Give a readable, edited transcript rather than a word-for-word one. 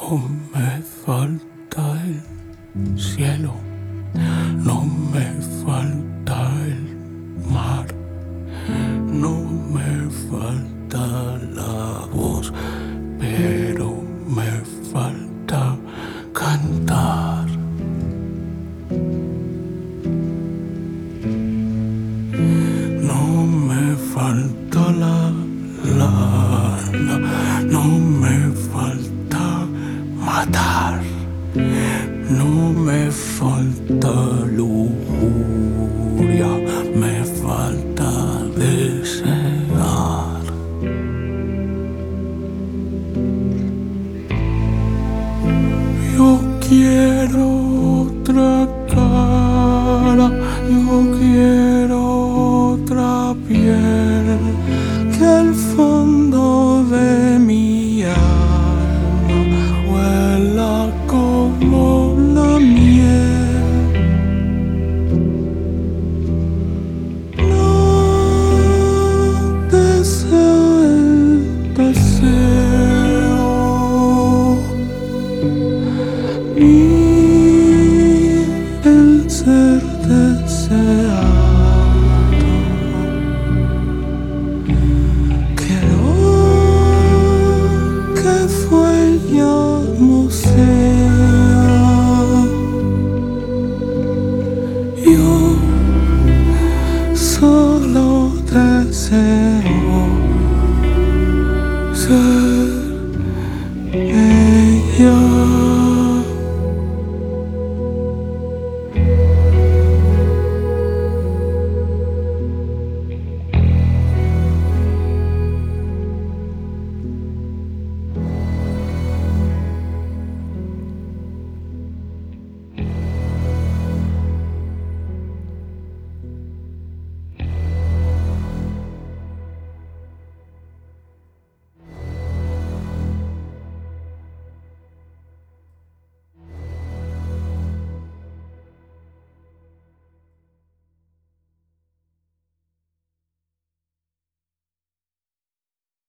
No me falta el cielo, no me falta el mar, no me falta la voz, pero me falta cantar. No me falta la lana, no me falta matar, no me falta lujuria, me falta desear. Yo quiero otra cara, yo quiero otra piel, que el fondo de mi alma huela como la miel. No deseo el deseo, ni el ser deseado. Quiero que fuéramos yo solo deseo.